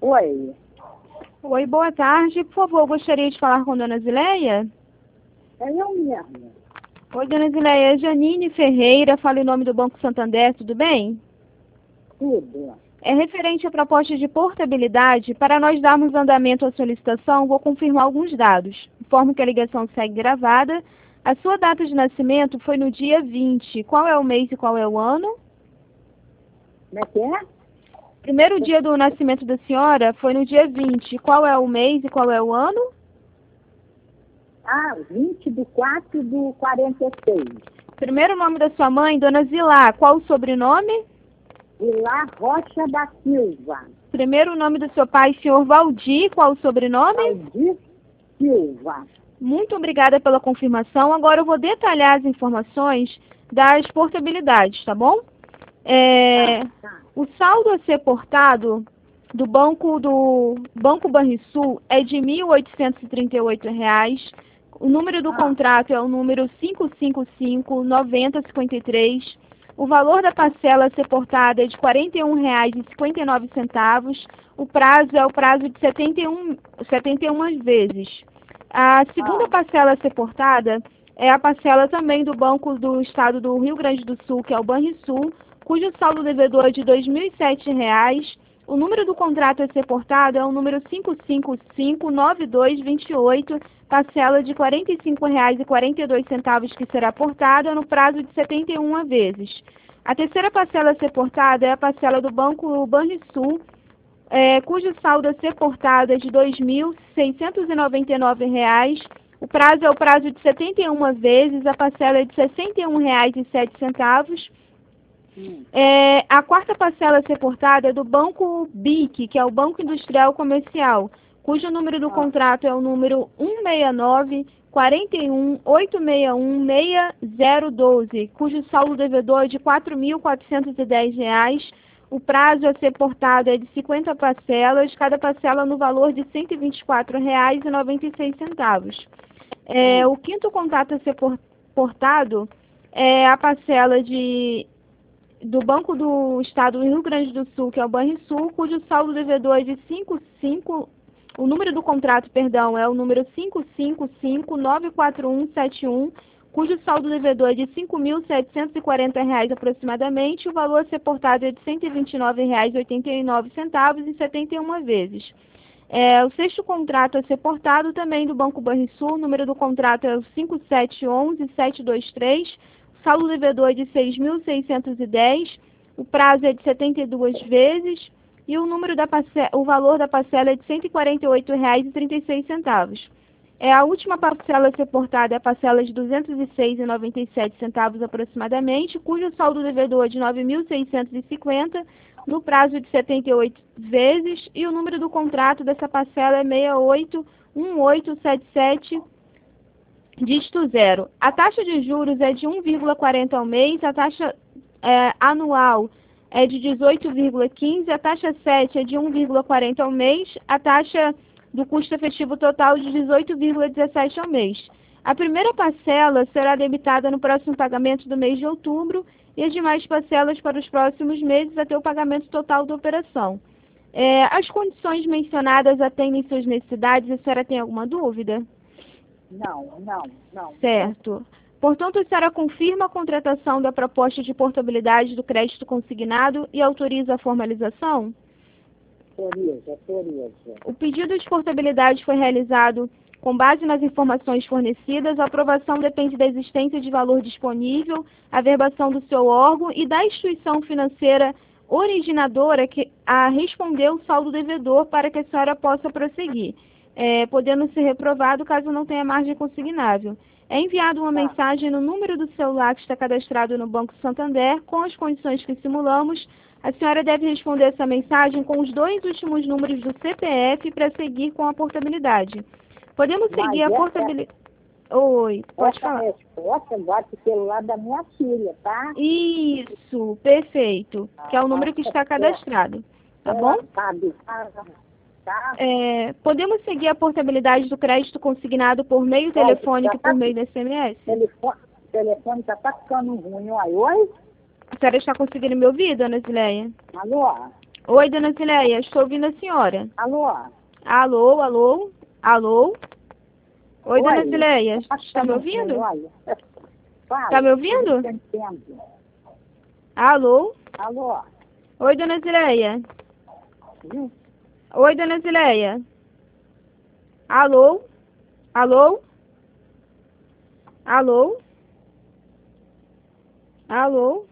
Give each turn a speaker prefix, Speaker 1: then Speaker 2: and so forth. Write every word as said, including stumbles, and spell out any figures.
Speaker 1: Oi,
Speaker 2: Oi, boa tarde. Por favor, eu gostaria de falar com Dona Zileia.
Speaker 1: é eu mesmo.
Speaker 2: Oi, Dona Zileia. Janine Ferreira, fala em nome do Banco Santander, tudo bem?
Speaker 1: Tudo.
Speaker 2: É referente à proposta de portabilidade. Para nós darmos andamento à solicitação, vou confirmar alguns dados. Informo que a ligação segue gravada. A sua data de nascimento foi no dia vinte. Qual é o mês e qual é o ano?
Speaker 1: Como é que é?
Speaker 2: Primeiro dia do nascimento da senhora foi no dia vinte. Qual é o mês e qual é o ano?
Speaker 1: Ah, vinte do quatro do quarenta e seis.
Speaker 2: Primeiro nome da sua mãe, Dona Zilá. Qual o sobrenome?
Speaker 1: Vilá Rocha da Silva.
Speaker 2: Primeiro nome do seu pai, senhor Valdir. Qual o sobrenome?
Speaker 1: Valdir Silva.
Speaker 2: Muito obrigada pela confirmação. Agora eu vou detalhar as informações das portabilidades, tá bom? É,
Speaker 1: Tá.
Speaker 2: o saldo a ser portado do banco do Banco Banrisul é de mil oitocentos e trinta e oito reais. O número do
Speaker 1: Ah.
Speaker 2: contrato é o número cinco cinco cinco, nove zero cinco três. O valor da parcela a ser portada é de quarenta e um reais e cinquenta e nove centavos. O prazo é o prazo de setenta e um, setenta e uma vezes. A segunda
Speaker 1: Ah.
Speaker 2: parcela a ser portada é a parcela também do Banco do Estado do Rio Grande do Sul, que é o Banrisul, cujo saldo devedor é de dois mil e sete reais. O número do contrato a ser portado é o número cinco cinco cinco, nove dois dois oito, parcela de quarenta e cinco reais e quarenta e dois centavos que será portada no prazo de setenta e uma vezes. A terceira parcela a ser portada é a parcela do Banco Banrisul, é, cujo saldo a ser portado é de dois mil seiscentos e noventa e nove reais. O prazo é o prazo de setenta e uma vezes, a parcela é de sessenta e um reais e sete centavos.
Speaker 1: Hum.
Speaker 2: É, a quarta parcela a ser portada é do Banco B I C, que é o Banco Industrial Comercial, cujo número do
Speaker 1: Ah.
Speaker 2: contrato é o número um seis nove, quatro um, oito seis um, seis zero um dois, cujo saldo devedor é de quatro mil quatrocentos e dez reais. O prazo a ser portado é de cinquenta parcelas, cada parcela no valor de cento e vinte e quatro reais e noventa e seis centavos. É, o quinto contrato a ser por- portado é a parcela de, do Banco do Estado do Rio Grande do Sul, que é o Banrisul, cujo saldo devedor é de cinco cinco, o número do contrato, perdão, é o número cinco cinco cinco, nove quatro um sete um, cujo saldo devedor é de cinco mil setecentos e quarenta reais aproximadamente, o valor a ser portado é de cento e vinte e nove reais e oitenta e nove centavos e setenta e uma vezes. É, o sexto contrato a ser portado também do Banco Banrisul, o número do contrato é o cinco sete um um, sete dois três, o saldo devedor é de seis mil seiscentos e dez, o prazo é de setenta e duas vezes e o, número da parcela, o valor da parcela é de cento e quarenta e oito reais e trinta e seis centavos. É, a última parcela a ser portada é a parcela de duzentos e seis reais e noventa e sete centavos aproximadamente, cujo saldo devedor é de nove mil seiscentos e cinquenta, no prazo de setenta e oito vezes, e o número do contrato dessa parcela é seis oito um oito sete sete, dígito zero. A taxa de juros é de um vírgula quarenta ao mês, a taxa é, anual é de dezoito vírgula quinze, a taxa sete é de um vírgula quarenta ao mês, a taxa do custo efetivo total de dezoito vírgula dezessete ao mês. A primeira parcela será debitada no próximo pagamento do mês de outubro e as demais parcelas para os próximos meses até o pagamento total da operação. É, as condições mencionadas atendem suas necessidades? A senhora tem alguma dúvida?
Speaker 1: Não, não, não.
Speaker 2: Certo. Portanto, a senhora confirma a contratação da proposta de portabilidade do crédito consignado e autoriza a formalização?
Speaker 1: Autoriza, autoriza.
Speaker 2: O pedido de portabilidade foi realizado com base nas informações fornecidas. A aprovação depende da existência de valor disponível, a verbação do seu órgão e da instituição financeira originadora que a respondeu o saldo devedor para que a senhora possa prosseguir, é, podendo ser reprovado caso não tenha margem consignável. É enviada uma
Speaker 1: Tá.
Speaker 2: mensagem no número do celular que está cadastrado no Banco Santander com as condições que simulamos. A senhora deve responder essa mensagem com os dois últimos números do C P F para seguir com a portabilidade. Podemos
Speaker 1: Mas
Speaker 2: seguir a
Speaker 1: essa-
Speaker 2: portabilidade. Oi, pode
Speaker 1: Essa
Speaker 2: falar.
Speaker 1: resposta vai pro celular da minha filha, tá?
Speaker 2: Isso, perfeito. Que é o número que está cadastrado. Tá bom?
Speaker 1: Ela sabe, tá? Tá?
Speaker 2: É, podemos seguir a portabilidade do crédito consignado por meio telefônico e por meio do S M S?
Speaker 1: O telefone, o telefone tá, tá ficando ruim. Oi, oi?
Speaker 2: A senhora está conseguindo me ouvir, dona Zileia?
Speaker 1: Alô?
Speaker 2: Oi, dona Zileia, estou ouvindo a senhora.
Speaker 1: Alô?
Speaker 2: Alô, alô, alô. Oi,
Speaker 1: Oi.
Speaker 2: dona Zileia,
Speaker 1: Tá
Speaker 2: está me ouvindo?
Speaker 1: Olha. Fala.
Speaker 2: Tá me ouvindo?
Speaker 1: Eu entendo.
Speaker 2: Alô.
Speaker 1: Alô?
Speaker 2: Oi, dona Zileia.
Speaker 1: Hum?
Speaker 2: Oi, dona Zileia. Alô? Alô? Alô? Alô?